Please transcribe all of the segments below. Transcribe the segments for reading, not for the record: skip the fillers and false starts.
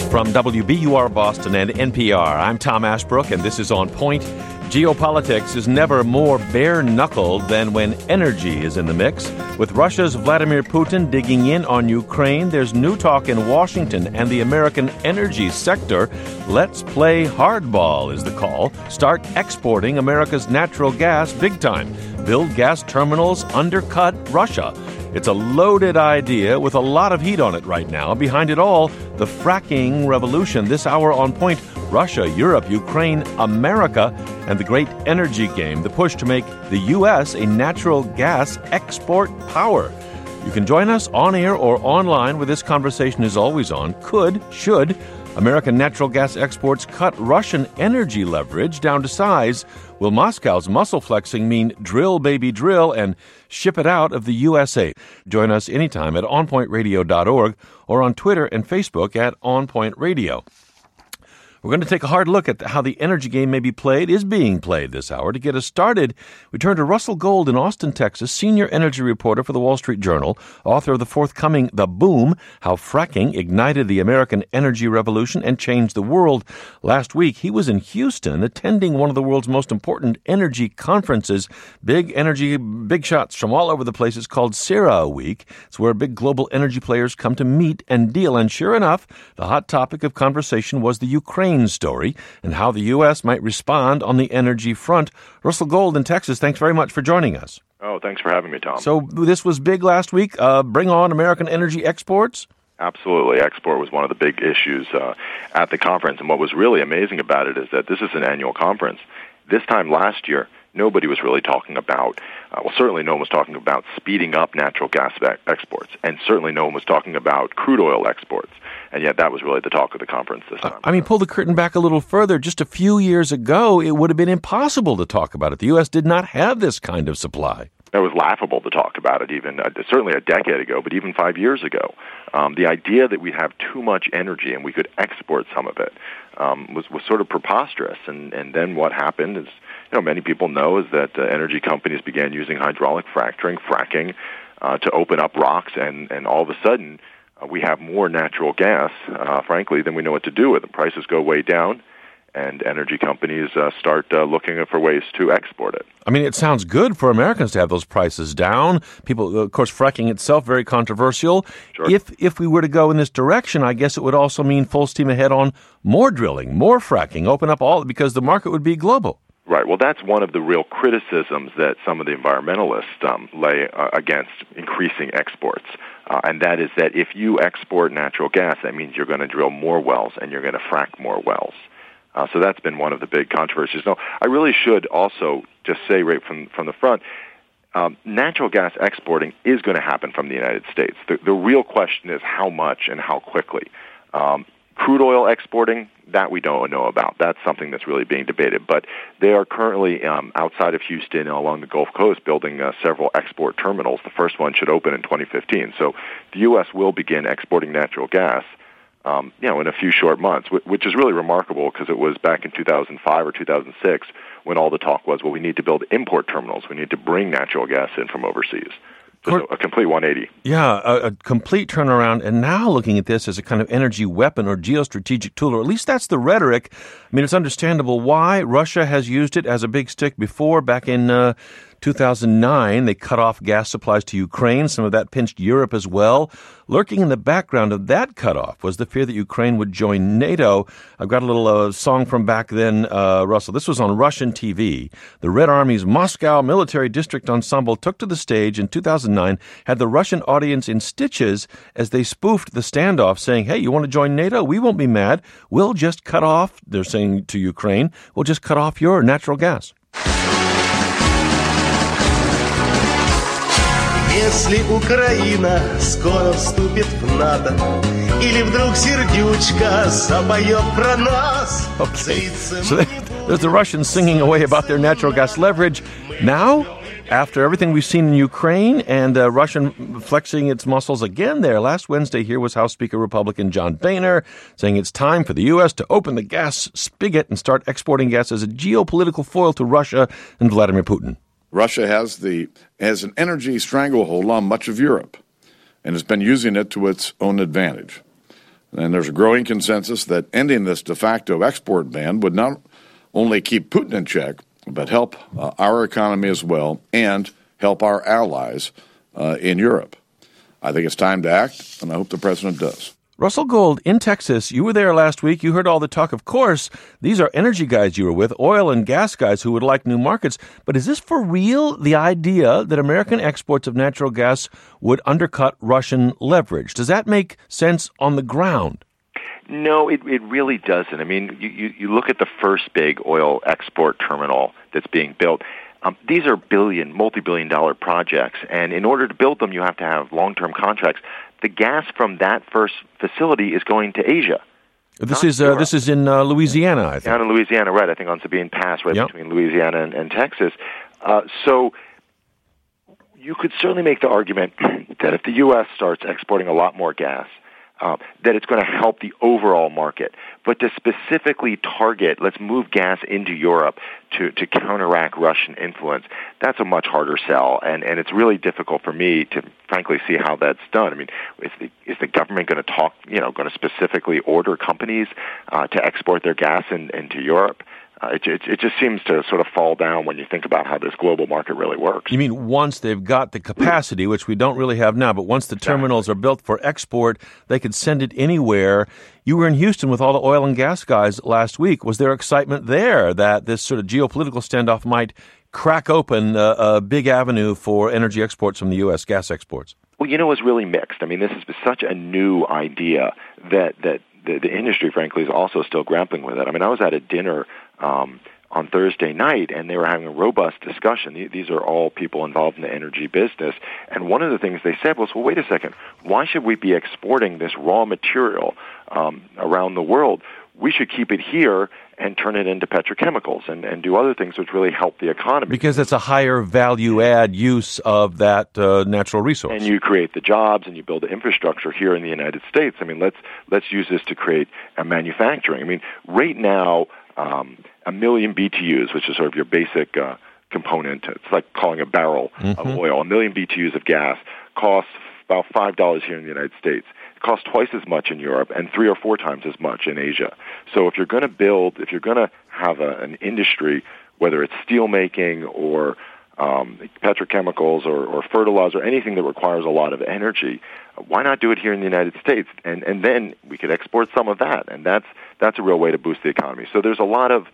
from WBUR Boston and NPR. I'm Tom Ashbrook, and this is On Point. Geopolitics is never more bare-knuckled than when energy is in the mix. With Russia's Vladimir Putin digging in on Ukraine, there's new talk in Washington and the American energy sector. Let's play hardball is the call. Start exporting America's natural gas big time. Build gas terminals, undercut Russia. It's a loaded idea with a lot of heat on it right now. Behind it all, the fracking revolution. This hour on Point, Russia, Europe, Ukraine, America, and the great energy game, the push to make the U.S. a natural gas export power. You can join us on air or online where this conversation is always on. Should American natural gas exports cut Russian energy leverage down to size? Will Moscow's muscle flexing mean drill, baby, drill, and ship it out of the USA? Join us anytime at onpointradio.org or on Twitter and Facebook at onpointradio. We're going to take a hard look at how the energy game is being played this hour. To get us started, we turn to Russell Gold in Austin, Texas, senior energy reporter for the Wall Street Journal, author of the forthcoming The Boom, How Fracking Ignited the American Energy Revolution and Changed the World. Last week, he was in Houston attending one of the world's most important energy conferences. Big shots from all over the place. It's called CERAWeek. It's where big global energy players come to meet and deal. And sure enough, the hot topic of conversation was the Ukraine story and how the U.S. might respond on the energy front. Russell Gold in Texas, thanks very much for joining us. Oh, thanks for having me, Tom. So this was big last week. Bring on American energy exports? Absolutely. Export was one of the big issues at the conference. And what was really amazing about it is that this is an annual conference. This time last year, nobody was really talking about, certainly no one was talking about speeding up natural gas exports. And certainly no one was talking about crude oil exports. And yet that was really the talk of the conference this time. Pull the curtain back a little further. Just a few years ago, it would have been impossible to talk about it. The U.S. did not have this kind of supply. It was laughable to talk about it even, certainly a decade ago, but even 5 years ago. The idea that we have too much energy and we could export some of it was sort of preposterous. And then what happened is, many people know, is that energy companies began using hydraulic fracking, to open up rocks, and all of a sudden, we have more natural gas, frankly, than we know what to do with. The prices go way down, and energy companies start looking for ways to export it. It sounds good for Americans to have those prices down. People, of course, fracking itself, very controversial. Sure. If we were to go in this direction, I guess it would also mean full steam ahead on more drilling, more fracking, open up all, because the market would be global. Right. Well, that's one of the real criticisms that some of the environmentalists lay against increasing exports. And that is that if you export natural gas, that means you're going to drill more wells and you're going to frack more wells. So that's been one of the big controversies. No, I really should also just say right from the front, natural gas exporting is going to happen from the United States. The real question is how much and how quickly. Crude oil exporting, that we don't know about. That's something that's really being debated. But they are currently outside of Houston along the Gulf Coast building several export terminals. The first one should open in 2015. So the U.S. will begin exporting natural gas, in a few short months, which is really remarkable because it was back in 2005 or 2006 when all the talk was, well, we need to build import terminals. We need to bring natural gas in from overseas. So a complete 180. Yeah, a complete turnaround. And now looking at this as a kind of energy weapon or geostrategic tool, or at least that's the rhetoric. It's understandable why Russia has used it as a big stick before. Back in 2009, they cut off gas supplies to Ukraine. Some of that pinched Europe as well. Lurking in the background of that cutoff was the fear that Ukraine would join NATO. I've got a little song from back then, Russell. This was on Russian TV. The Red Army's Moscow Military District Ensemble took to the stage in 2009, had the Russian audience in stitches as they spoofed the standoff, saying, hey, you want to join NATO? We won't be mad. We'll just cut off, they're saying to Ukraine, we'll just cut off your natural gas. Если Украина скоро вступит в НАТО, или вдруг сердючка запоет про нас. Okay. So there's the Russians singing away about their natural gas leverage. Now, after everything we've seen in Ukraine and Russia flexing its muscles again there, last Wednesday here was House Speaker Republican John Boehner saying it's time for the U.S. to open the gas spigot and start exporting gas as a geopolitical foil to Russia and Vladimir Putin. Russia has an energy stranglehold on much of Europe and has been using it to its own advantage. And there's a growing consensus that ending this de facto export ban would not only keep Putin in check, but help our economy as well and help our allies in Europe. I think it's time to act, and I hope the president does. Russell Gold, in Texas, you were there last week. You heard all the talk. Of course, these are energy guys you were with, oil and gas guys who would like new markets. But is this for real, the idea that American exports of natural gas would undercut Russian leverage? Does that make sense on the ground? No, it really doesn't. I mean, you look at the first big oil export terminal that's being built. These are multi-billion-dollar projects, and in order to build them, you have to have long-term contracts. The gas from that first facility is going to Asia. This is in Louisiana, I think. Down in Louisiana, right? I think on Sabine Pass, right between Louisiana and Texas. So you could certainly make the argument that if the U.S. starts exporting a lot more gas, that it's going to help the overall market. But to specifically target, let's move gas into Europe to counteract Russian influence, that's a much harder sell, and it's really difficult for me to frankly see how that's done. I mean, is the government going to going to specifically order companies to export their gas into Europe? It just seems to sort of fall down when you think about how this global market really works. You mean once they've got the capacity, which we don't really have now, but once the terminals are built for export, they could send it anywhere. You were in Houston with all the oil and gas guys last week. Was there excitement there that this sort of geopolitical standoff might crack open a big avenue for energy exports from the U.S., gas exports? Well, it was really mixed. I mean, this is such a new idea that the industry, frankly, is also still grappling with it. I mean, I was at a dinner on Thursday night, and they were having a robust discussion. These are all people involved in the energy business. And one of the things they said was, well, wait a second, why should we be exporting this raw material around the world? We should keep it here and turn it into petrochemicals and do other things which really help the economy. Because it's a higher value-add use of that natural resource. And you create the jobs and you build the infrastructure here in the United States. I mean, let's use this to create a manufacturing. I mean, right now, 1 million BTUs, which is sort of your basic component, it's like calling a barrel of oil. 1 million BTUs of gas costs about $5 here in the United States. It costs twice as much in Europe and 3 or 4 times as much in Asia. So if you're going to have an industry, whether it's steel making or petrochemicals or fertilizer, anything that requires a lot of energy, why not do it here in the United States? And then we could export some of that, and that's a real way to boost the economy. So there's a lot of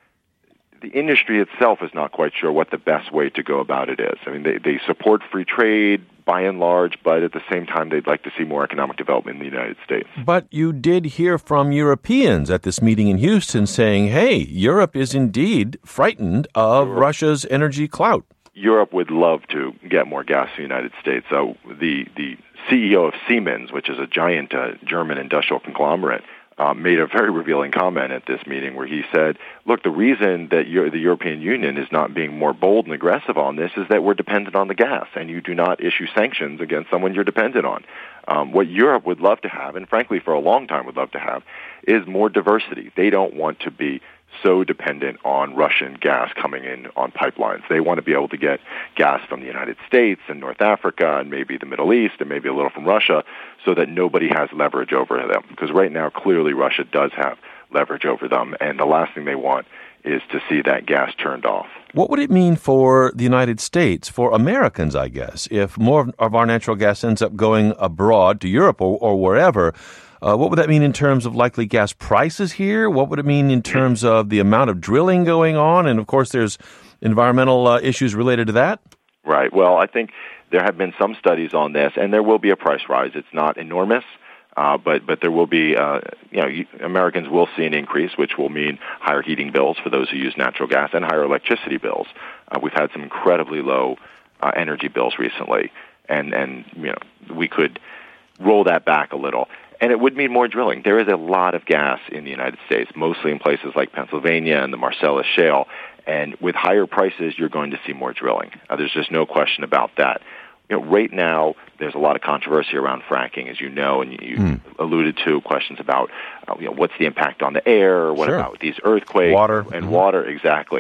the industry itself is not quite sure what the best way to go about it is. I mean, they support free trade by and large, but at the same time, they'd like to see more economic development in the United States. But you did hear from Europeans at this meeting in Houston saying, hey, Europe is indeed frightened of Russia's energy clout. Europe would love to get more gas in the United States. So the CEO of Siemens, which is a giant German industrial conglomerate, made a very revealing comment at this meeting where he said, look, the reason that the European Union is not being more bold and aggressive on this is that we're dependent on the gas, and you do not issue sanctions against someone you're dependent on. What Europe would love to have, and frankly for a long time would love to have, is more diversity. They don't want to be so dependent on Russian gas coming in on pipelines. They want to be able to get gas from the United States and North Africa and maybe the Middle East and maybe a little from Russia so that nobody has leverage over them. Because right now, clearly, Russia does have leverage over them, and the last thing they want is to see that gas turned off. What would it mean for the United States, for Americans, I guess, if more of our natural gas ends up going abroad to Europe or wherever? What would that mean in terms of likely gas prices here? What would it mean in terms of the amount of drilling going on? And, of course, there's environmental issues related to that. Right. Well, I think there have been some studies on this, and there will be a price rise. It's not enormous, but there will be, Americans will see an increase, which will mean higher heating bills for those who use natural gas and higher electricity bills. We've had some incredibly low energy bills recently, and we could roll that back a little. And it would mean more drilling. There is a lot of gas in the United States, mostly in places like Pennsylvania and the Marcellus Shale. And with higher prices, you're going to see more drilling. There's just no question about that. Right now, there's a lot of controversy around fracking, as you know, and you alluded to questions about what's the impact on the air, what about these earthquakes, water, and water, exactly.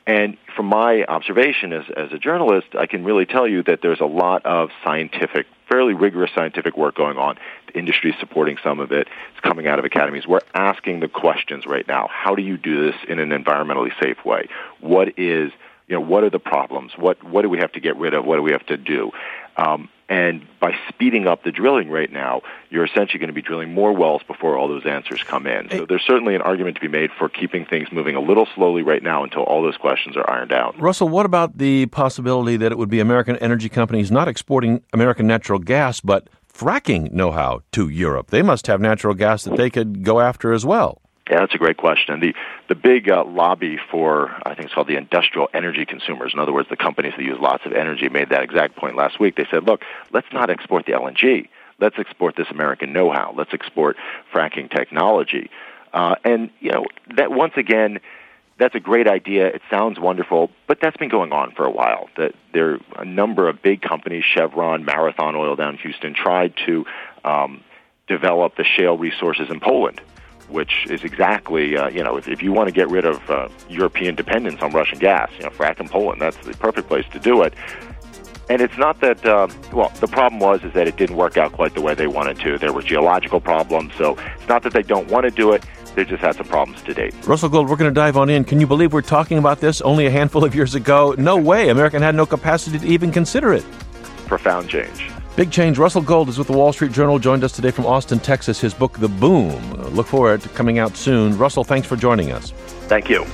And from my observation as a journalist, I can really tell you that there's a lot of scientific, fairly rigorous scientific work going on. The industry is supporting some of it. It's coming out of academies. We're asking the questions right now. How do you do this in an environmentally safe way? What are the problems? What do we have to get rid of? What do we have to do? And by speeding up the drilling right now, you're essentially going to be drilling more wells before all those answers come in. So there's certainly an argument to be made for keeping things moving a little slowly right now until all those questions are ironed out. Russell, what about the possibility that it would be American energy companies not exporting American natural gas, but fracking know-how to Europe? They must have natural gas that they could go after as well. Yeah, that's a great question. The big lobby for, I think it's called the industrial energy consumers, in other words, the companies that use lots of energy, made that exact point last week. They said, look, let's not export the LNG. Let's export this American know-how. Let's export fracking technology. And, that once again, that's a great idea. It sounds wonderful, but that's been going on for a while. That there are a number of big companies, Chevron, Marathon Oil down in Houston, tried to develop the shale resources in Poland, which is exactly, if you want to get rid of European dependence on Russian gas, frack in Poland, that's the perfect place to do it. And it's not that, the problem is that it didn't work out quite the way they wanted to. There were geological problems, so it's not that they don't want to do it, they just had some problems to date. Russell Gold, we're going to dive on in. Can you believe we're talking about this only a handful of years ago? No way. America had no capacity to even consider it. Profound change. Big change. Russell Gold is with the Wall Street Journal, joined us today from Austin, Texas. His book, The Boom. Look forward to coming out soon. Russell, thanks for joining us. Thank you.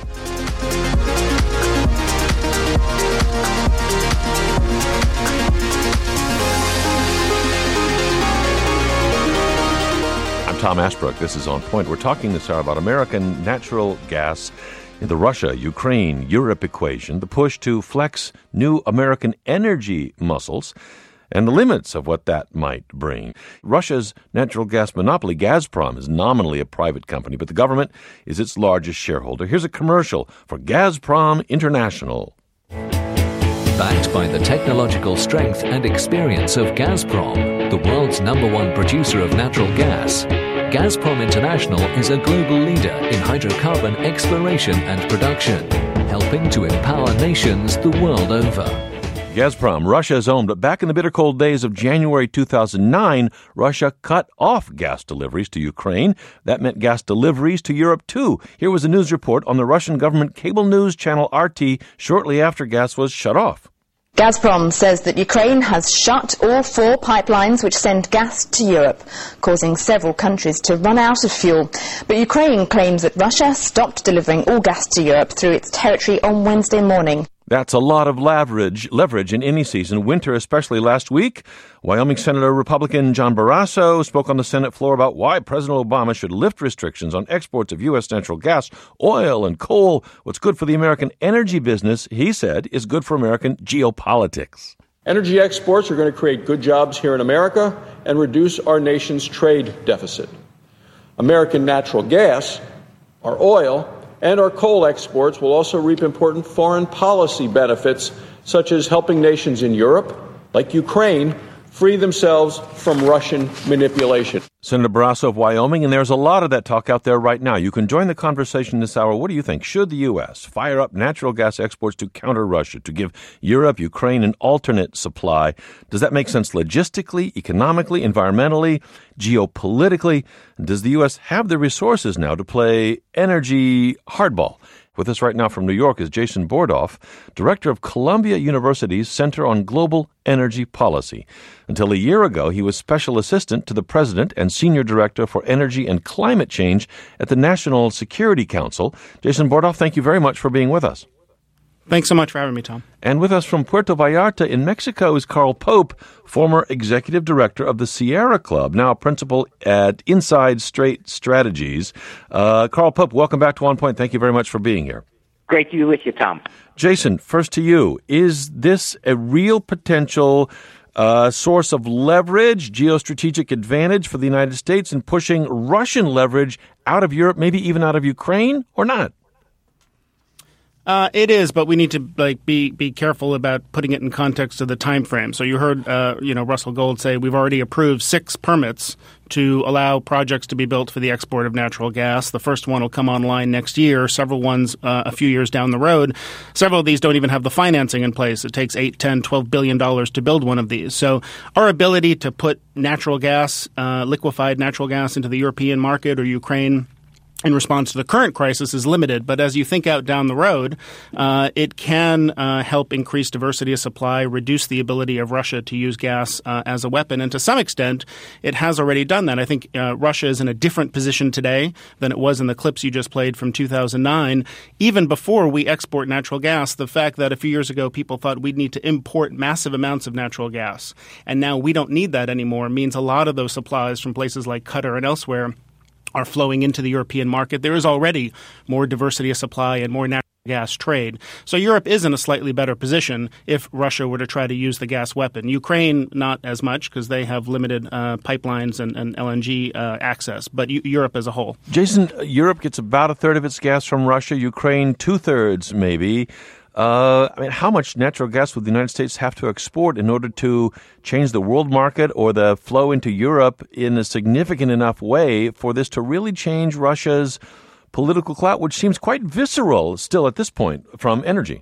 I'm Tom Ashbrook. This is On Point. We're talking this hour about American natural gas in the Russia-Ukraine-Europe equation, the push to flex new American energy muscles, and the limits of what that might bring. Russia's natural gas monopoly, Gazprom, is nominally a private company, but the government is its largest shareholder. Here's a commercial for Gazprom International. Backed by the technological strength and experience of Gazprom, the world's #1 producer of natural gas, Gazprom International is a global leader in hydrocarbon exploration and production, helping to empower nations the world over. Gazprom, Russia's own, but back in the bitter cold days of January 2009, Russia cut off gas deliveries to Ukraine. That meant gas deliveries to Europe, too. Here was a news report on the Russian government cable news channel RT shortly after gas was shut off. Gazprom says that Ukraine has shut all 4 pipelines which send gas to Europe, causing several countries to run out of fuel. But Ukraine claims that Russia stopped delivering all gas to Europe through its territory on Wednesday morning. That's a lot of leverage in any season, winter especially. Last week, Wyoming Senator Republican John Barrasso spoke on the Senate floor about why President Obama should lift restrictions on exports of U.S. natural gas, oil, and coal. What's good for the American energy business, he said, is good for American geopolitics. Energy exports are going to create good jobs here in America and reduce our nation's trade deficit. American natural gas, our oil, and our coal exports will also reap important foreign policy benefits, such as helping nations in Europe, like Ukraine, free themselves from Russian manipulation. Senator Barrasso of Wyoming, and there's a lot of that talk out there right now. You can join the conversation this hour. What do you think? Should the U.S. fire up natural gas exports to counter Russia, to give Europe, Ukraine an alternate supply? Does that make sense logistically, economically, environmentally, geopolitically? Does the U.S. have the resources now to play energy hardball? With us right now from New York is Jason Bordoff, director of Columbia University's Center on Global Energy Policy. Until a year ago, he was special assistant to the president and senior director for energy and climate change at the National Security Council. Jason Bordoff, thank you very much for being with us. Thanks so much for having me, Tom. And with us from Puerto Vallarta in Mexico is Carl Pope, former executive director of the Sierra Club, now principal at Inside Straight Strategies. Carl Pope, welcome back to On Point. Thank you very much for being here. Great to be with you, Tom. Jason, first to you. Is this a real potential source of leverage, geostrategic advantage for the United States in pushing Russian leverage out of Europe, maybe even out of Ukraine, or not? It is, but we need to be careful about putting it in context of the time frame. So you heard Russell Gold say we've already approved 6 permits to allow projects to be built for the export of natural gas. The first one will come online next year, several ones a few years down the road. Several of these don't even have the financing in place. It takes $8, $10, $12 billion to build one of these. So our ability to put natural gas, liquefied natural gas into the European market or Ukraine in response to the current crisis is limited. But as you think out down the road, it can help increase diversity of supply, reduce the ability of Russia to use gas as a weapon. And to some extent, it has already done that. I think Russia is in a different position today than it was in the clips you just played from 2009. Even before we export natural gas, the fact that a few years ago people thought we'd need to import massive amounts of natural gas, and now we don't need that anymore, means a lot of those supplies from places like Qatar and elsewhere are flowing into the European market. There is already more diversity of supply and more natural gas trade. So Europe is in a slightly better position if Russia were to try to use the gas weapon. Ukraine, not as much because they have limited pipelines and LNG access, but Europe as a whole. Jason, Europe gets about a third of its gas from Russia, Ukraine 2/3 maybe. How much natural gas would the United States have to export in order to change the world market or the flow into Europe in a significant enough way for this to really change Russia's political clout, which seems quite visceral still at this point from energy?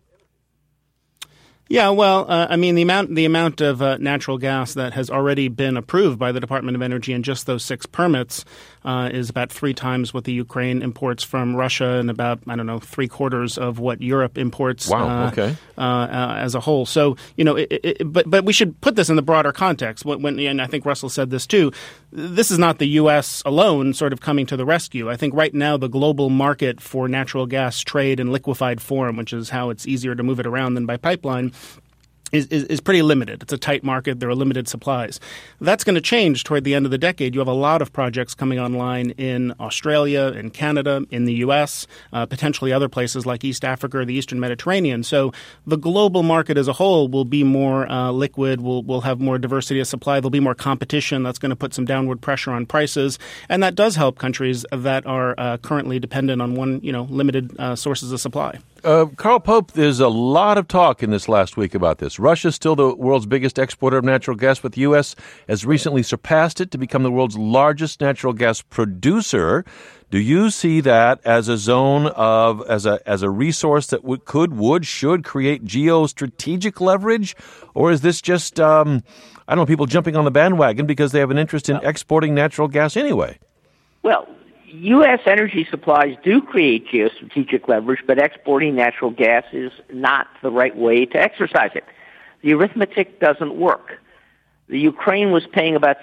Yeah, well, the amount of natural gas that has already been approved by the Department of Energy in just those 6 permits is about 3 times what the Ukraine imports from Russia and about, 3/4 of what Europe imports. Wow, okay. As a whole. So, but we should put this in the broader context. And I think Russell said this too, this is not the U.S. alone sort of coming to the rescue. I think right now the global market for natural gas trade in liquefied form, which is how it's easier to move it around than by pipeline, is pretty limited. It's a tight market. There are limited supplies. That's going to change toward the end of the decade. You have a lot of projects coming online in Australia, in Canada, in the U.S., potentially other places like East Africa or the Eastern Mediterranean. So the global market as a whole will be more liquid. We'll have more diversity of supply. There'll be more competition. That's going to put some downward pressure on prices. And that does help countries that are currently dependent on limited sources of supply. Carl Pope, there's a lot of talk in this last week about this. Russia's still the world's biggest exporter of natural gas, but the U.S. has recently surpassed it to become the world's largest natural gas producer. Do you see that as a zone of, as a resource that should create geostrategic leverage? Or is this just, people jumping on the bandwagon because they have an interest in exporting natural gas anyway? Well, U.S. energy supplies do create geostrategic leverage, but exporting natural gas is not the right way to exercise it. The arithmetic doesn't work. The Ukraine was paying about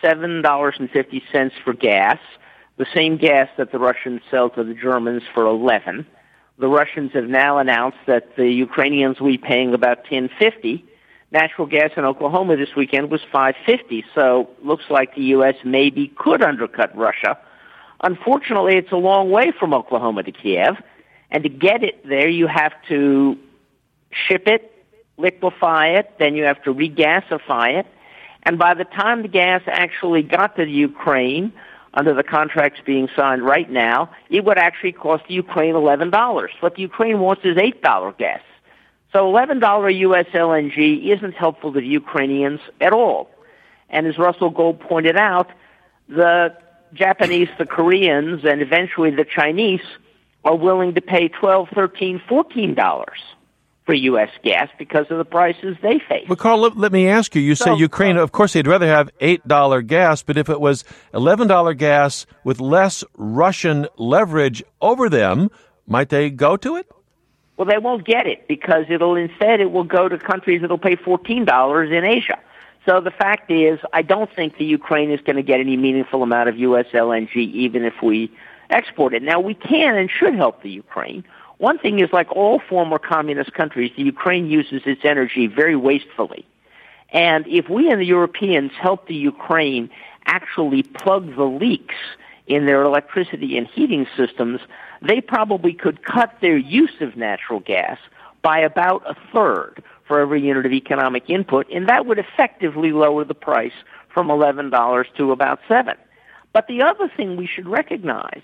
$7.50 for gas, the same gas that the Russians sell to the Germans for $11. The Russians have now announced that the Ukrainians will be paying about $10.50. Natural gas in Oklahoma this weekend was $5.50, so looks like the U.S. maybe could undercut Russia. Unfortunately, it's a long way from Oklahoma to Kiev, and to get it there, you have to ship it, liquefy it, then you have to regasify it, and by the time the gas actually got to the Ukraine, under the contracts being signed right now, it would actually cost the Ukraine $11. What the Ukraine wants is $8 gas. So $11 U.S. LNG isn't helpful to the Ukrainians at all. And as Russell Gold pointed out, the Japanese, the Koreans, and eventually the Chinese are willing to pay $12, $13, $14 for U.S. gas because of the prices they face. But, Carl, let me ask you. You say Ukraine, of course, they'd rather have $8 gas, but if it was $11 gas with less Russian leverage over them, might they go to it? Well, they won't get it because it will go to countries that will pay $14 in Asia. So the fact is, I don't think the Ukraine is going to get any meaningful amount of U.S. LNG, even if we export it. Now, we can and should help the Ukraine. One thing is, like all former communist countries, the Ukraine uses its energy very wastefully. And if we and the Europeans help the Ukraine actually plug the leaks in their electricity and heating systems, they probably could cut their use of natural gas by about a third for every unit of economic input, and that would effectively lower the price from $11 to about $7. But the other thing we should recognize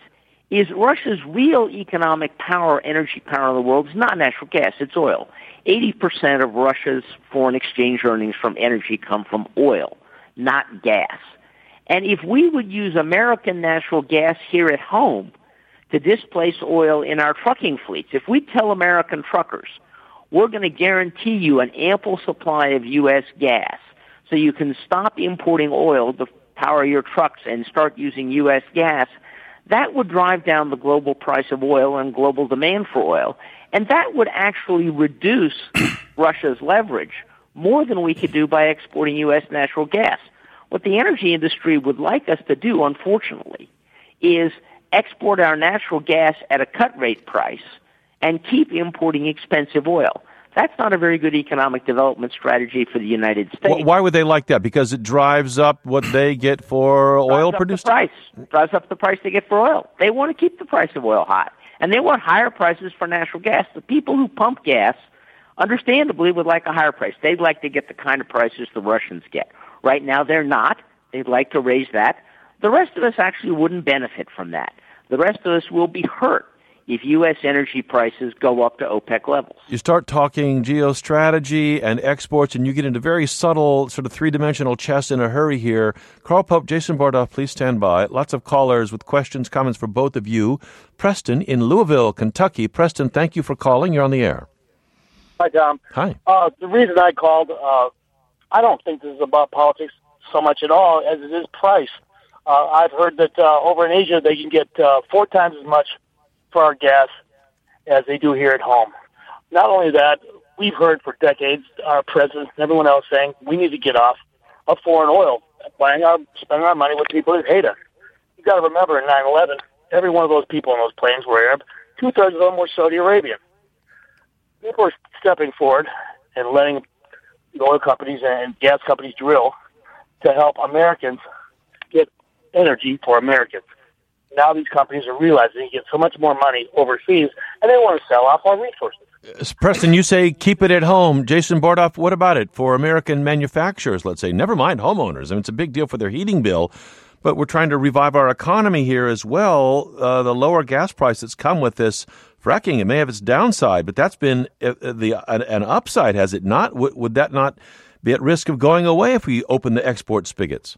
is Russia's real economic power, energy power in the world is not natural gas, it's oil. 80% of Russia's foreign exchange earnings from energy come from oil, not gas. And if we would use American natural gas here at home to displace oil in our trucking fleets, if we tell American truckers, we're going to guarantee you an ample supply of U.S. gas so you can stop importing oil to power your trucks and start using U.S. gas, that would drive down the global price of oil and global demand for oil. And that would actually reduce Russia's leverage more than we could do by exporting U.S. natural gas. What the energy industry would like us to do, unfortunately, is export our natural gas at a cut-rate price and keep importing expensive oil. That's not a very good economic development strategy for the United States. Why would they like that? Because it drives up what they get for oil produced? Drives up the price they get for oil. They want to keep the price of oil high, and they want higher prices for natural gas. The people who pump gas, understandably, would like a higher price. They'd like to get the kind of prices the Russians get. Right now, they're not. They'd like to raise that. The rest of us actually wouldn't benefit from that. The rest of us will be hurt if U.S. energy prices go up to OPEC levels. You start talking geostrategy and exports, and you get into very subtle, sort of three-dimensional chess in a hurry here. Carl Pope, Jason Bordoff, please stand by. Lots of callers with questions, comments for both of you. Preston in Louisville, Kentucky. Preston, thank you for calling. You're on the air. Hi, Tom. Hi. The reason I called, I don't think this is about politics so much at all as it is price. I've heard that over in Asia they can get 4 times as much for our gas as they do here at home. Not only that, we've heard for decades our president and everyone else saying we need to get off of foreign oil, spending our money with people that hate us. You've got to remember in 9/11, every one of those people on those planes were Arab. 2/3 of them were Saudi Arabian. People are stepping forward and letting the oil companies and gas companies drill to help Americans get energy for Americans. Now these companies are realizing they get so much more money overseas, and they want to sell off our resources. Preston, you say keep it at home. Jason Bordoff, what about it for American manufacturers, let's say? Never mind homeowners. I mean, it's a big deal for their heating bill, but we're trying to revive our economy here as well. The lower gas price that's come with this fracking, it may have its downside, but that's been an upside, has it not? Would that not be at risk of going away if we open the export spigots?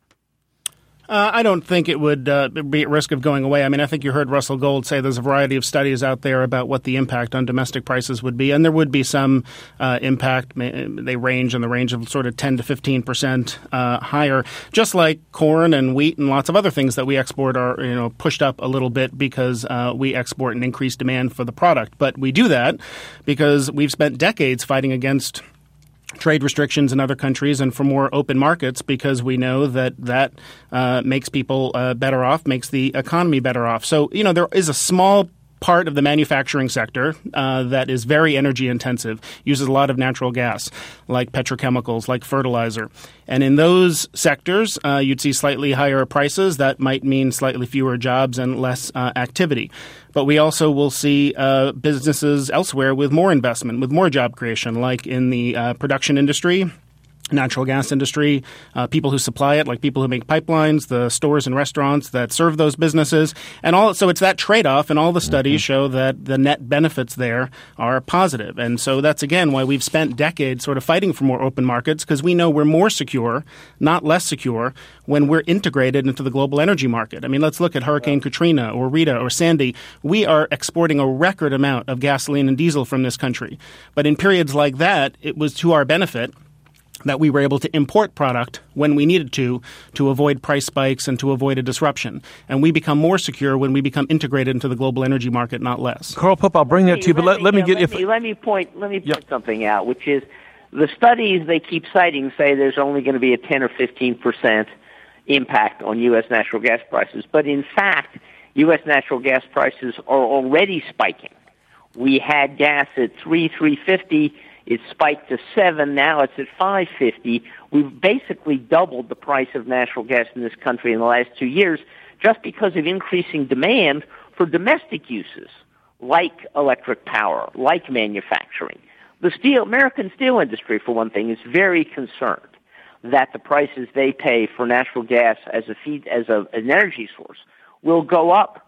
I don't think it would be at risk of going away. I mean, I think you heard Russell Gold say there's a variety of studies out there about what the impact on domestic prices would be, and there would be some impact. They range in the range of sort of 10 to 15% higher, just like corn and wheat and lots of other things that we export are pushed up a little bit because we export an increased demand for the product. But we do that because we've spent decades fighting against trade restrictions in other countries and for more open markets because we know that makes people better off, makes the economy better off. So, there is a small part of the manufacturing sector that is very energy intensive, uses a lot of natural gas, like petrochemicals, like fertilizer. And in those sectors, you'd see slightly higher prices. That might mean slightly fewer jobs and less activity. But we also will see businesses elsewhere with more investment, with more job creation, like in the production industry, natural gas industry, people who supply it, like people who make pipelines, the stores and restaurants that serve those businesses, and all. So it's that trade-off, and all the studies show that the net benefits there are positive. And so that's, again, why we've spent decades sort of fighting for more open markets, because we know we're more secure, not less secure, when we're integrated into the global energy market. I mean, let's look at Hurricane Katrina or Rita or Sandy. We are exporting a record amount of gasoline and diesel from this country. But in periods like that, it was to our benefit that we were able to import product when we needed to avoid price spikes and to avoid a disruption. And we become more secure when we become integrated into the global energy market, not less. Carl Pope, I'll bring that to you, but let me point something out, which is the studies they keep citing say there's only going to be a 10 or 15% impact on U.S. natural gas prices. But in fact, U.S. natural gas prices are already spiking. We had gas at $3.50. It spiked to $7. Now it's at $5.50. We've basically doubled the price of natural gas in this country in the last 2 years just because of increasing demand for domestic uses like electric power, like manufacturing. The American steel industry, for one thing, is very concerned that the prices they pay for natural gas as an energy source will go up.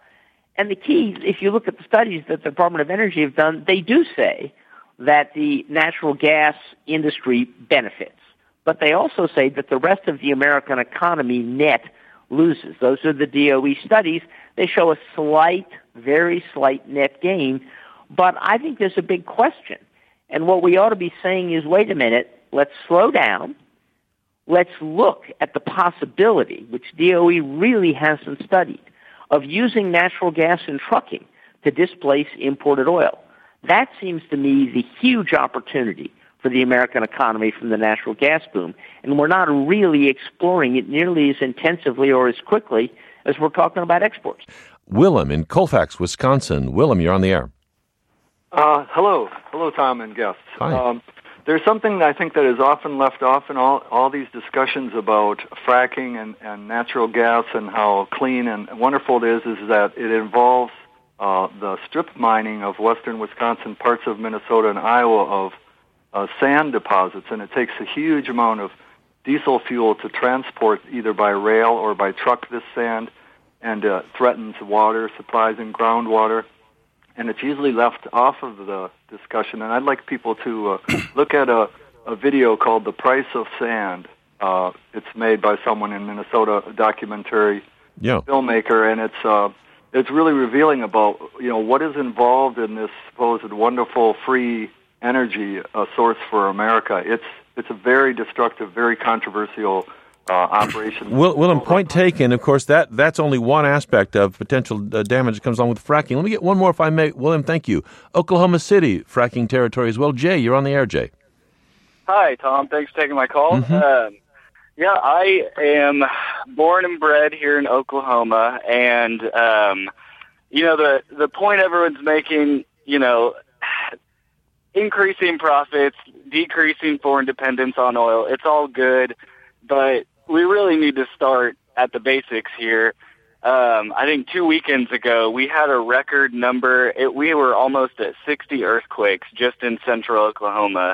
And the key, if you look at the studies that the Department of Energy have done, they do say that the natural gas industry benefits. But they also say that the rest of the American economy net loses. Those are the DOE studies. They show a slight, very slight net gain. But I think there's a big question. And what we ought to be saying is, wait a minute, let's slow down. Let's look at the possibility, which DOE really hasn't studied, of using natural gas in trucking to displace imported oil. That seems to me the huge opportunity for the American economy from the natural gas boom. And we're not really exploring it nearly as intensively or as quickly as we're talking about exports. Willem in Colfax, Wisconsin. Willem, you're on the air. Hello, Tom and guests. Hi. There's something I think that is often left off in all these discussions about fracking and natural gas and how clean and wonderful it is that it involves the strip mining of western Wisconsin, parts of Minnesota and Iowa of sand deposits, and it takes a huge amount of diesel fuel to transport either by rail or by truck this sand, and threatens water supplies and groundwater. And it's usually left off of the discussion. And I'd like people to look at a video called The Price of Sand. It's made by someone in Minnesota, a documentary filmmaker, and it's really revealing about what is involved in this supposed wonderful free energy source for America. It's a very destructive, very controversial operation. Willem, point taken. Of course, that's only one aspect of potential damage that comes along with fracking. Let me get one more, if I may. William, thank you. Oklahoma City, fracking territory as well. Jay, you're on the air, Jay. Hi, Tom. Thanks for taking my call. Mm-hmm. I am born and bred here in Oklahoma, and, the point everyone's making, increasing profits, decreasing foreign dependence on oil, it's all good, but we really need to start at the basics here. I think 2 weekends ago, we had a record number. We were almost at 60 earthquakes just in central Oklahoma.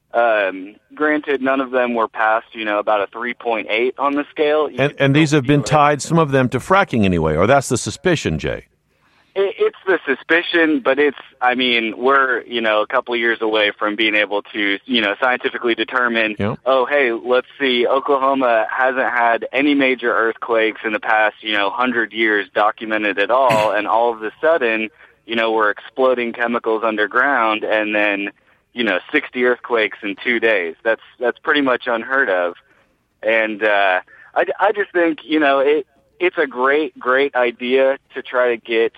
Granted, none of them were past, about a 3.8 on the scale. And these have been tied, some of them, to fracking anyway, or that's the suspicion, Jay. It's the suspicion, but we're, a couple of years away from being able to, scientifically determine, let's see, Oklahoma hasn't had any major earthquakes in the past, 100 years documented at all, and all of a sudden, we're exploding chemicals underground, and then, 60 earthquakes in 2 days. That's pretty much unheard of. And I just think, it's a great idea to try to get,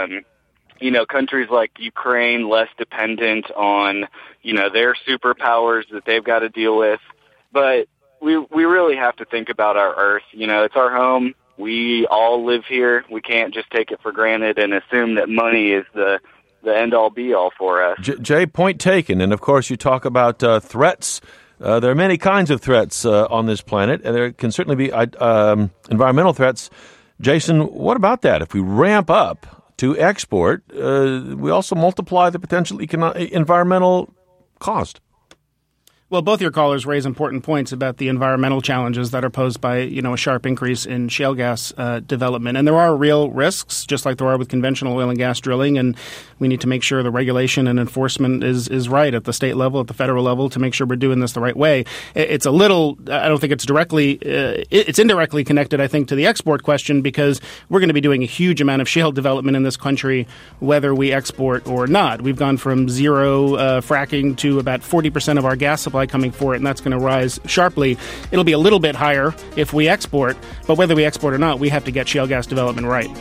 countries like Ukraine less dependent on, their superpowers that they've got to deal with. But we really have to think about our Earth. It's our home. We all live here. We can't just take it for granted and assume that money is the end-all, be-all for us. Jay, point taken. And, of course, you talk about threats. There are many kinds of threats on this planet, and there can certainly be environmental threats. Jason, what about that? If we ramp up to export, we also multiply the potential environmental cost. Well, both your callers raise important points about the environmental challenges that are posed by, a sharp increase in shale gas development. And there are real risks, just like there are with conventional oil and gas drilling. And we need to make sure the regulation and enforcement is right at the state level, at the federal level, to make sure we're doing this the right way. It's a little, I don't think it's directly, it's indirectly connected, I think, to the export question, because we're going to be doing a huge amount of shale development in this country, whether we export or not. We've gone from zero fracking to about 40% of our gas supply coming for it, and that's going to rise sharply. It'll be a little bit higher if we export, but whether we export or not, we have to get shale gas development right.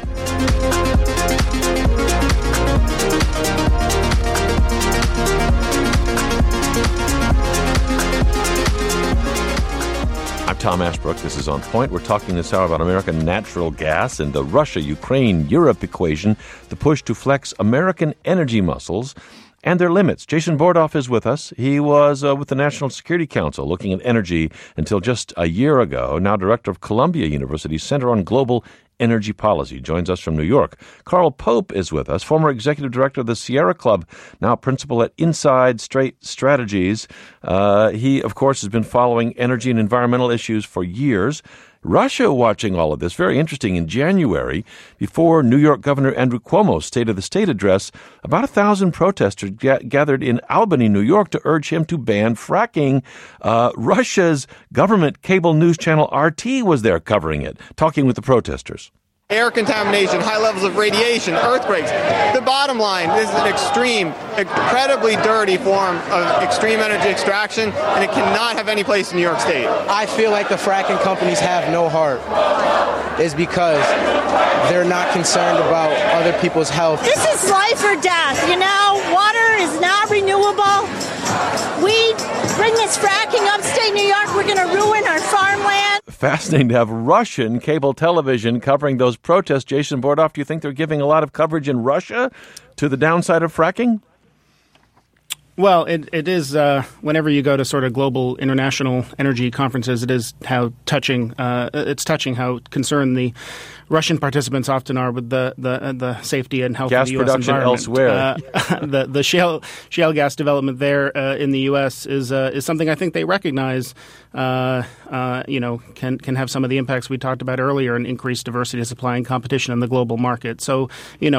I'm Tom Ashbrook. This is On Point. We're talking this hour about American natural gas and the Russia-Ukraine-Europe equation, the push to flex American energy muscles and their limits. Jason Bordoff is with us. He was with the National Security Council looking at energy until just a year ago, now director of Columbia University's Center on Global Energy Policy. Joins us from New York. Carl Pope is with us, former executive director of the Sierra Club, now principal at Inside Straight Strategies. He, of course, has been following energy and environmental issues for years. Russia watching all of this. Very interesting. In January, before New York Governor Andrew Cuomo's State of the State address, about 1,000 protesters gathered in Albany, New York, to urge him to ban fracking. Russia's government cable news channel RT was there covering it, talking with the protesters. Air contamination, high levels of radiation, earthquakes. The bottom line, this is an extreme, incredibly dirty form of extreme energy extraction, and it cannot have any place in New York State. I feel like the fracking companies have no heart. Is because they're not concerned about other people's health. This is life or death, you know? Water is not renewable. We bring this fracking upstate New York, we're going to ruin our farmland. Fascinating to have Russian cable television covering those protests. Jason Bordoff, do you think they're giving a lot of coverage in Russia to the downside of fracking? Well, it is, whenever you go to sort of global international energy conferences, it is how touching, it's touching how concerned the Russian participants often are with the safety and health of the U.S. environment. Elsewhere. The shale gas development there in the U.S. is something I think they recognize, can have some of the impacts we talked about earlier in increased diversity of supply and competition in the global market. So,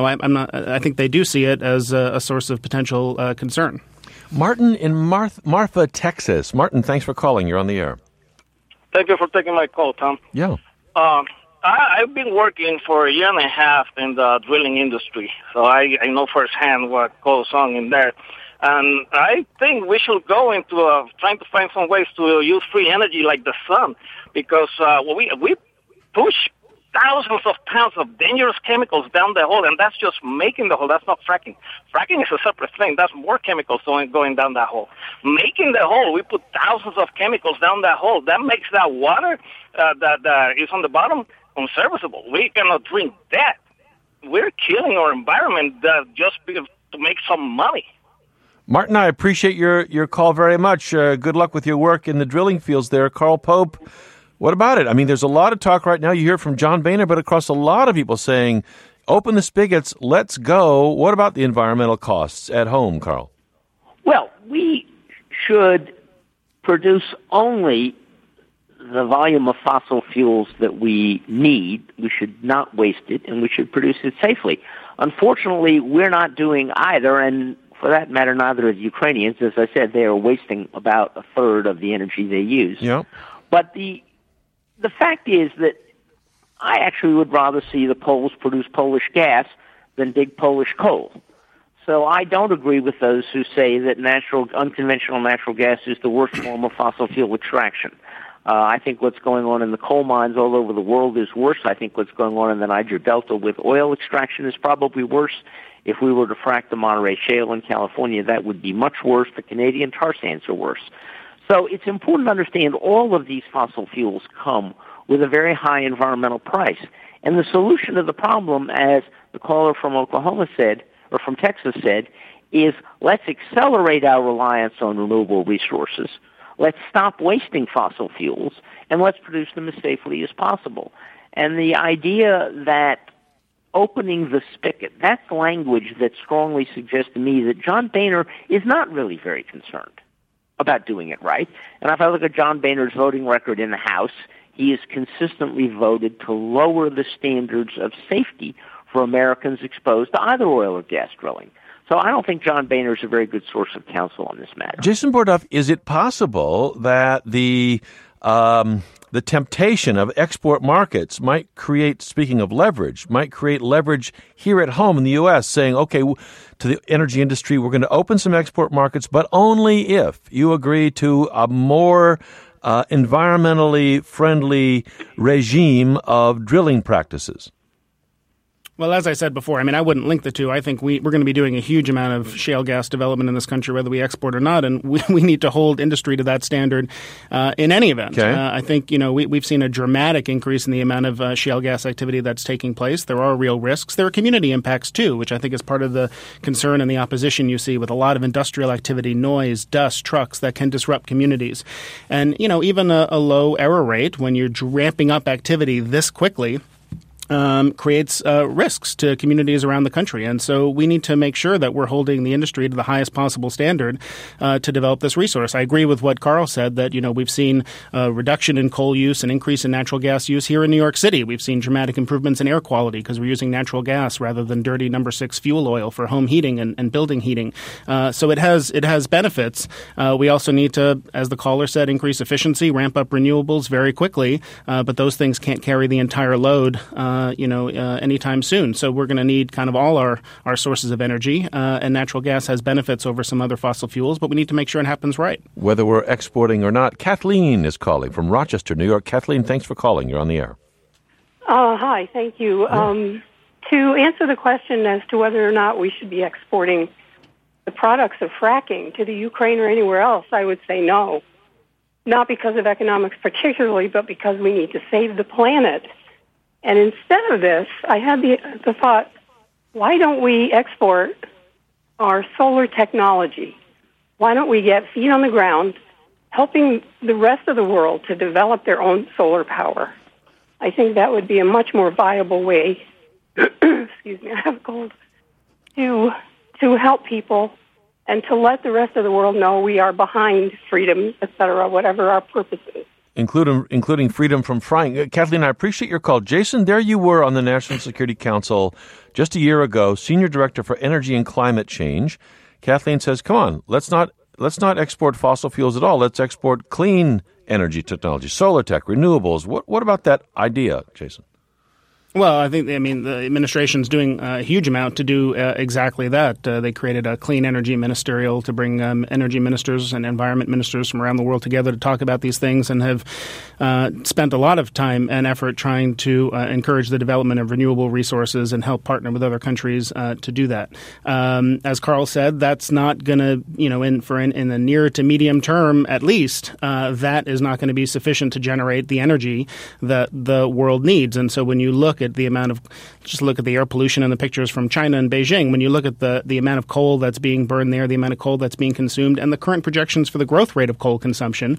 I think they do see it as a source of potential concern. Martin in Marfa, Texas. Martin, thanks for calling. You're on the air. Thank you for taking my call, Tom. Yeah. I've been working for a year and a half in the drilling industry, so I know firsthand what goes on in there. And I think we should go into trying to find some ways to use free energy like the sun, because we push thousands of pounds of dangerous chemicals down the hole, and that's just making the hole. That's not fracking. Fracking is a separate thing. That's more chemicals going down that hole. Making the hole, we put thousands of chemicals down that hole. That makes that water that is on the bottom unserviceable. We cannot drink that. We're killing our environment just to make some money. Martin, I appreciate your call very much. Good luck with your work in the drilling fields there. Carl Pope, what about it? I mean, there's a lot of talk right now. You hear from John Boehner, but across a lot of people saying, open the spigots, let's go. What about the environmental costs at home, Carl? Well, we should produce only the volume of fossil fuels that we need. We should not waste it, and we should produce it safely. Unfortunately, we're not doing either, and for that matter, neither are the Ukrainians. As I said, they are wasting about a third of the energy they use. Yep. But the fact is that I actually would rather see the Poles produce Polish gas than dig Polish coal. So I don't agree with those who say that unconventional natural gas is the worst form of fossil fuel extraction. I think what's going on in the coal mines all over the world is worse. I think what's going on in the Niger Delta with oil extraction is probably worse. If we were to frack the Monterey Shale in California, that would be much worse. The Canadian tar sands are worse. So it's important to understand all of these fossil fuels come with a very high environmental price. And the solution to the problem, as the caller from Oklahoma said, or from Texas said, is let's accelerate our reliance on renewable resources. Let's stop wasting fossil fuels, and let's produce them as safely as possible. And the idea that opening the spigot, that's language that strongly suggests to me that John Boehner is not really very concerned about doing it right. And if I look at John Boehner's voting record in the House, he has consistently voted to lower the standards of safety for Americans exposed to either oil or gas drilling. So I don't think John Boehner is a very good source of counsel on this matter. Jason Bordoff, is it possible that the temptation of export markets might create, speaking of leverage, might create leverage here at home in the U.S., saying, okay, to the energy industry, we're going to open some export markets, but only if you agree to a more environmentally friendly regime of drilling practices? Well, as I said before, I wouldn't link the two. I think we're going to be doing a huge amount of shale gas development in this country, whether we export or not, and we need to hold industry to that standard in any event. Okay. I think, we've seen a dramatic increase in the amount of shale gas activity that's taking place. There are real risks. There are community impacts, too, which I think is part of the concern and the opposition you see with a lot of industrial activity, noise, dust, trucks that can disrupt communities. And, even a low error rate when you're ramping up activity this quickly creates risks to communities around the country. And so we need to make sure that we're holding the industry to the highest possible standard to develop this resource. I agree with what Carl said that, we've seen a reduction in coal use and increase in natural gas use here in New York City. We've seen dramatic improvements in air quality because we're using natural gas rather than dirty number 6 fuel oil for home heating and building heating. So it has benefits. We also need to, as the caller said, increase efficiency, ramp up renewables very quickly. But those things can't carry the entire load anytime soon. So we're going to need kind of all our sources of energy, and natural gas has benefits over some other fossil fuels, but we need to make sure it happens right. Whether we're exporting or not. Kathleen is calling from Rochester, New York. Kathleen, thanks for calling. You're on the air. Hi, thank you. To answer the question as to whether or not we should be exporting the products of fracking to the Ukraine or anywhere else, I would say no. Not because of economics particularly, but because we need to save the planet. And instead of this, I had the thought, why don't we export our solar technology? Why don't we get feet on the ground, helping the rest of the world to develop their own solar power? I think that would be a much more viable way, excuse me, I have a cold, to help people and to let the rest of the world know we are behind freedom, et cetera, whatever our purpose is. Including freedom from frying. Kathleen, I appreciate your call. Jason, there you were on the National Security Council just a year ago, Senior Director for Energy and Climate Change. Kathleen says, come on, let's not export fossil fuels at all. Let's export clean energy technology, solar tech, renewables. What about that idea, Jason? Well, I think, the administration's doing a huge amount to do exactly that. They created a clean energy ministerial to bring energy ministers and environment ministers from around the world together to talk about these things, and have spent a lot of time and effort trying to encourage the development of renewable resources and help partner with other countries to do that. As Carl said, that's not going to, in the near to medium term at least, that is not going to be sufficient to generate the energy that the world needs. And so when you look at the amount of, just look at the air pollution and the pictures from China and Beijing, when you look at the amount of coal that's being burned there, the amount of coal that's being consumed, and the current projections for the growth rate of coal consumption,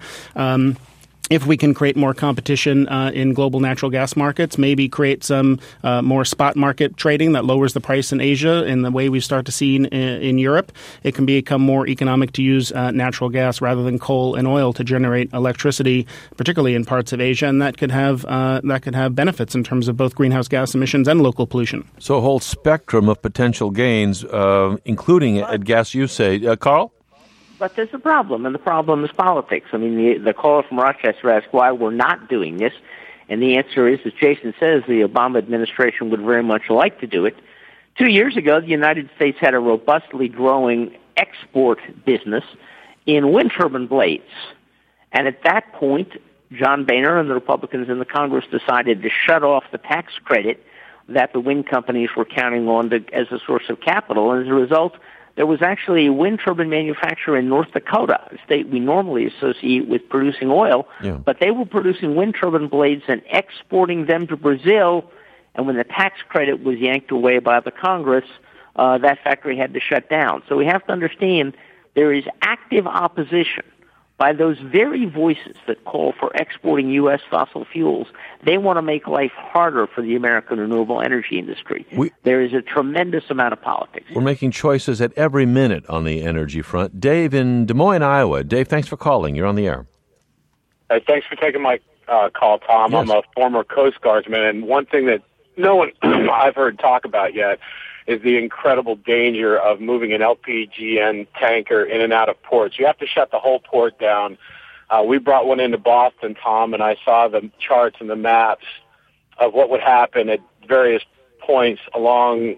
if we can create more competition in global natural gas markets, maybe create some more spot market trading that lowers the price in Asia in the way we start to see in Europe, it can become more economic to use natural gas rather than coal and oil to generate electricity, particularly in parts of Asia, and that could have benefits in terms of both greenhouse gas emissions and local pollution. So a whole spectrum of potential gains, including at gas usage. Carl? But there's a problem, and the problem is politics. I mean, the caller from Rochester asked why we're not doing this, and the answer is, as Jason says, the Obama administration would very much like to do it. 2 years ago, the United States had a robustly growing export business in wind turbine blades. And at that point, John Boehner and the Republicans in the Congress decided to shut off the tax credit that the wind companies were counting on as a source of capital. And as a result, there was actually a wind turbine manufacturer in North Dakota, a state we normally associate with producing oil, but they were producing wind turbine blades and exporting them to Brazil, and when the tax credit was yanked away by the Congress, that factory had to shut down. So we have to understand there is active opposition by those very voices that call for exporting U.S. fossil fuels. They want to make life harder for the American renewable energy industry. There is a tremendous amount of politics. We're making choices at every minute on the energy front. Dave in Des Moines, Iowa. Dave, thanks for calling. You're on the air. Hey, thanks for taking my call, Tom. Yes. I'm a former Coast Guardsman, and one thing that no one I've heard talk about yet is the incredible danger of moving an LPG tanker in and out of ports. You have to shut the whole port down. We brought one into Boston, Tom, and I saw the charts and the maps of what would happen at various points along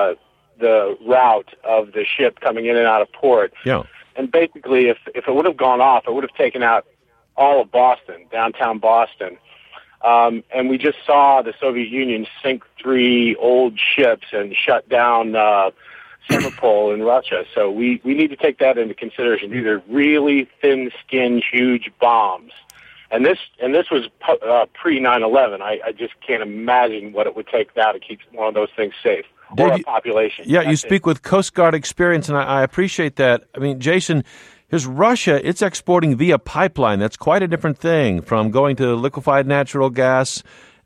the route of the ship coming in and out of port. Yeah. And basically, if it would have gone off, it would have taken out all of Boston, downtown Boston. And we just saw the Soviet Union sink 3 old ships and shut down Sevastopol in Russia. So we need to take that into consideration. These are really thin-skinned, huge bombs. And this was pre-9/11. I just can't imagine what it would take now to keep one of those things safe. Dave, or a population. Yeah, you speak with Coast Guard experience, and I appreciate that. I mean, Jason, here's Russia. It's exporting via pipeline. That's quite a different thing from going to liquefied natural gas.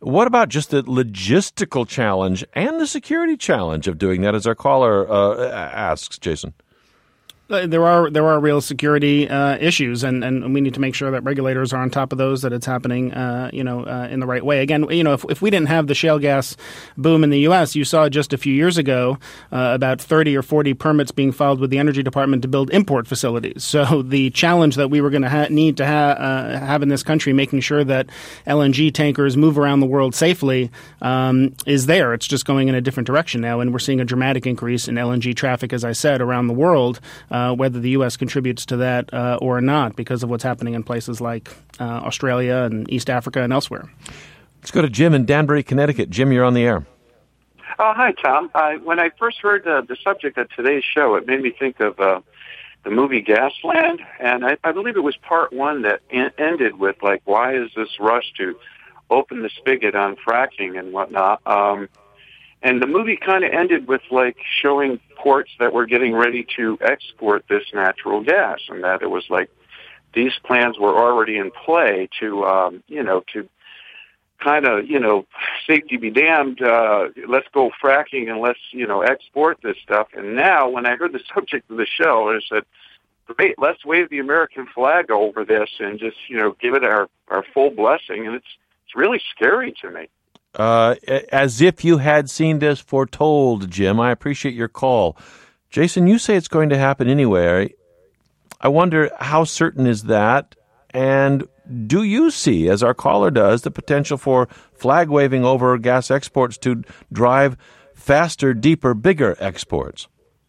What about just the logistical challenge and the security challenge of doing that, as our caller asks, Jason? There are real security issues, and we need to make sure that regulators are on top of those, that it's happening, in the right way. Again, if we didn't have the shale gas boom in the U.S., you saw just a few years ago about 30 or 40 permits being filed with the Energy Department to build import facilities. So the challenge that we were going to need to have in this country, making sure that LNG tankers move around the world safely, is there. It's just going in a different direction now, and we're seeing a dramatic increase in LNG traffic, as I said, around the world. Whether the U.S. contributes to that or not, because of what's happening in places like Australia and East Africa and elsewhere. Let's go to Jim in Danbury, Connecticut. Jim, you're on the air. Hi, Tom. When I first heard the subject of today's show, it made me think of the movie Gasland, and I believe it was part one that ended with, like, why is this rush to open the spigot on fracking and whatnot? And the movie kind of ended with, like, showing ports that were getting ready to export this natural gas, and that it was like these plans were already in play to kind of, safety be damned, let's go fracking and let's, export this stuff. And now when I heard the subject of the show, I said, great, let's wave the American flag over this and just, give it our full blessing. And it's really scary to me. As if you had seen this foretold, Jim. I appreciate your call. Jason, you say it's going to happen anyway. I wonder, how certain is that? And do you see, as our caller does, the potential for flag waving over gas exports to drive faster, deeper, bigger exports?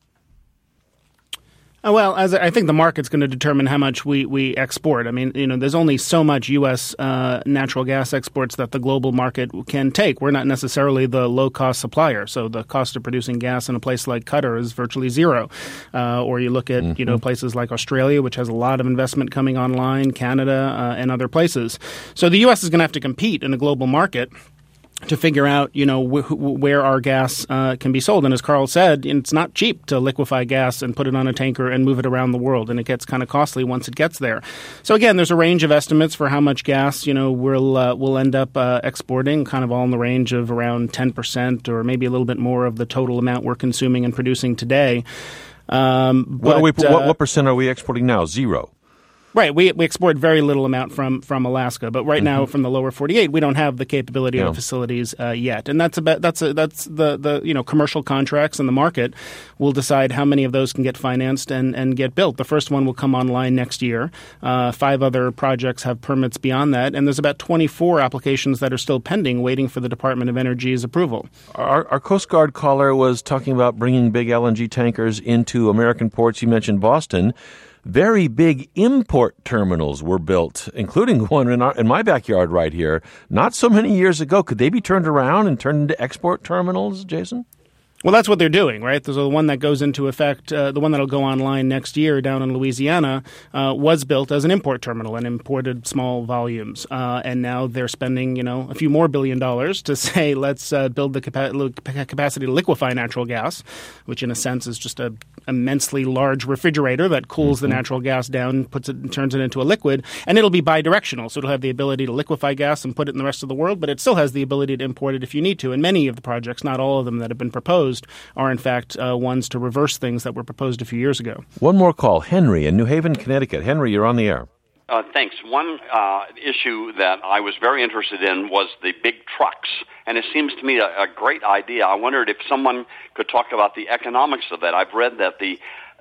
Well, as I think the market's going to determine how much we export. I mean, there's only so much U.S. Natural gas exports that the global market can take. We're not necessarily the low-cost supplier, so the cost of producing gas in a place like Qatar is virtually zero. Or you look at, places like Australia, which has a lot of investment coming online, Canada, and other places. So the U.S. is going to have to compete in a global market to figure out, where our gas can be sold. And as Carl said, it's not cheap to liquefy gas and put it on a tanker and move it around the world, and it gets kind of costly once it gets there. So again, there's a range of estimates for how much gas, we'll end up exporting, kind of all in the range of around 10% or maybe a little bit more of the total amount we're consuming and producing today. What percent are we exporting now? Zero. Right. We export very little amount from Alaska, but right now from the lower 48, we don't have the capability of facilities yet. And that's the commercial contracts and the market will decide how many of those can get financed and get built. The first one will come online next year. 5 other projects have permits beyond that, and there's about 24 applications that are still pending, waiting for the Department of Energy's approval. Our Coast Guard caller was talking about bringing big LNG tankers into American ports. You mentioned Boston. Very big import terminals were built, including one in my backyard right here, not so many years ago. Could they be turned around and turned into export terminals, Jason? Well, that's what they're doing, right? There's the one that goes into effect, the one that'll go online next year down in Louisiana, was built as an import terminal and imported small volumes. And now they're spending, a few more $1 billion to say, let's build the capacity to liquefy natural gas, which in a sense is just an immensely large refrigerator that cools the natural gas down, turns it into a liquid, and it'll be bidirectional. So it'll have the ability to liquefy gas and put it in the rest of the world, but it still has the ability to import it if you need to. And many of the projects, not all of them that have been proposed, are in fact ones to reverse things that were proposed a few years ago. One more call. Henry in New Haven, Connecticut. Henry, you're on the air. Thanks. One issue that I was very interested in was the big trucks, and it seems to me a great idea. I wondered if someone could talk about the economics of that. I've read that the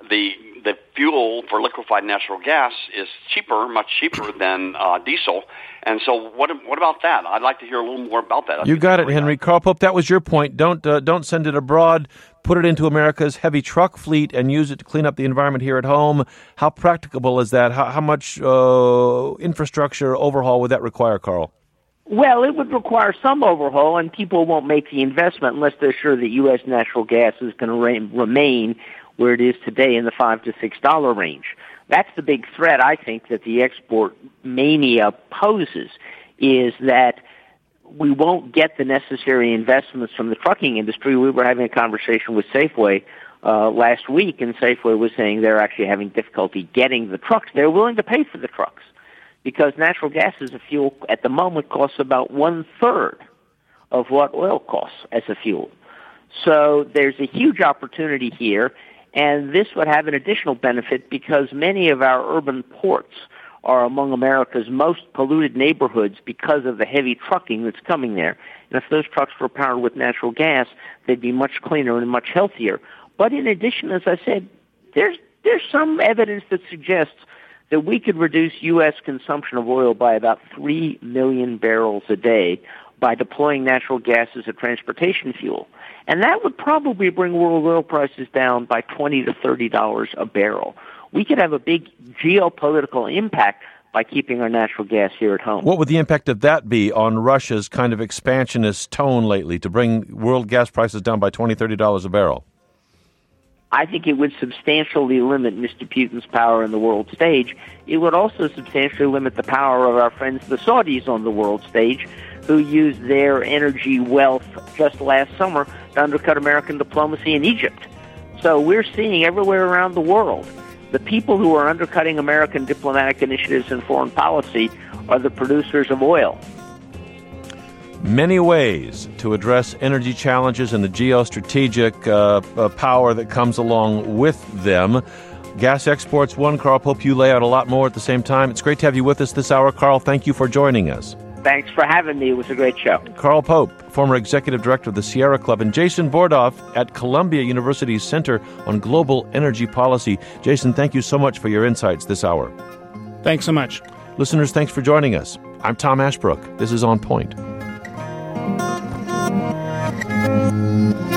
fuel for liquefied natural gas is much cheaper than diesel. And so what about that? I'd like to hear a little more about that. You got it, Henry. Carl Pope, that was your point. Don't send it abroad. Put it into America's heavy truck fleet and use it to clean up the environment here at home. How practicable is that? How much infrastructure overhaul would that require, Carl? Well, it would require some overhaul, and people won't make the investment unless they're sure that U.S. natural gas is going to remain where it is today in the $5 to $6 range. That's the big threat, I think, that the export mania poses, is that we won't get the necessary investments from the trucking industry. We were having a conversation with Safeway last week, and Safeway was saying they're actually having difficulty getting the trucks. They're willing to pay for the trucks because natural gas as a fuel at the moment costs about 1/3 of what oil costs as a fuel. So there's a huge opportunity here, and this would have an additional benefit because many of our urban ports are among America's most polluted neighborhoods because of the heavy trucking that's coming there. And if those trucks were powered with natural gas, they'd be much cleaner and much healthier. But in addition, as I said, there's some evidence that suggests that we could reduce U.S. consumption of oil by about 3 million barrels a day by deploying natural gas as a transportation fuel. And that would probably bring world oil prices down by $20 to $30 a barrel. We could have a big geopolitical impact by keeping our natural gas here at home. What would the impact of that be on Russia's kind of expansionist tone lately to bring world gas prices down by $20, $30 a barrel? I think it would substantially limit Mr. Putin's power on the world stage. It would also substantially limit the power of our friends the Saudis on the world stage, who used their energy wealth just last summer to undercut American diplomacy in Egypt. So we're seeing everywhere around the world, the people who are undercutting American diplomatic initiatives and foreign policy are the producers of oil. Many ways to address energy challenges and the geostrategic power that comes along with them. Gas exports, one. Carl Pope, you lay out a lot more at the same time. It's great to have you with us this hour. Carl, thank you for joining us. Thanks for having me. It was a great show. Carl Pope, former executive director of the Sierra Club, and Jason Bordoff at Columbia University's Center on Global Energy Policy. Jason, thank you so much for your insights this hour. Thanks so much. Listeners, thanks for joining us. I'm Tom Ashbrook. This is On Point.